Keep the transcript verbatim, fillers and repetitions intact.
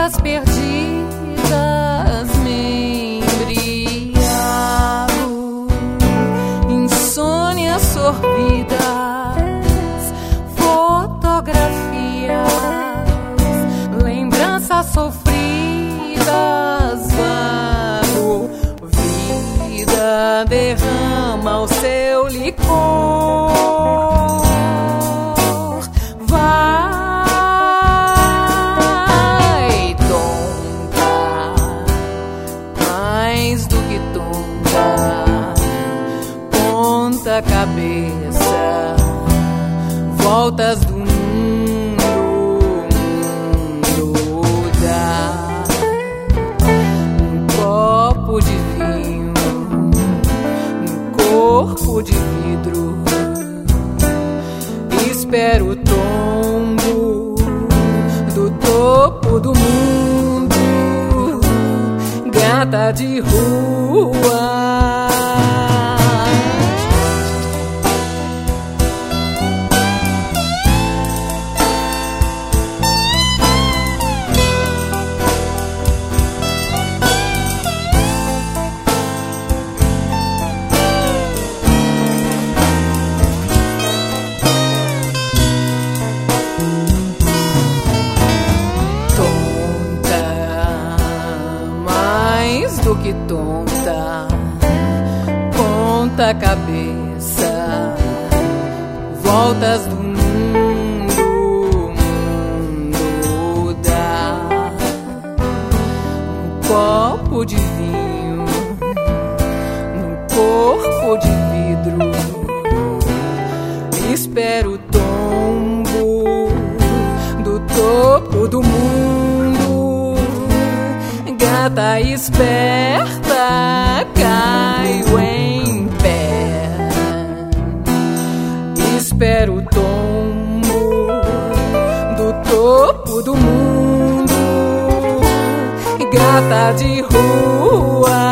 Vidas perdidas me embriago, insônias sorvidas, fotografias, lembranças sofridas, vago, vida derrama o seu licor. A cabeça, voltas do mundo, mundo dá um copo de vinho, um corpo de vidro. Espero o tombo do topo do mundo, gata de rua. Do que tonta, ponta a cabeça, voltas do mundo, mundo dá um copo de vinho, num corpo de vidro. Espero o tombo do topo do mundo, gata esperta, caio em pé. Espero o tombo do topo do mundo, gata de rua.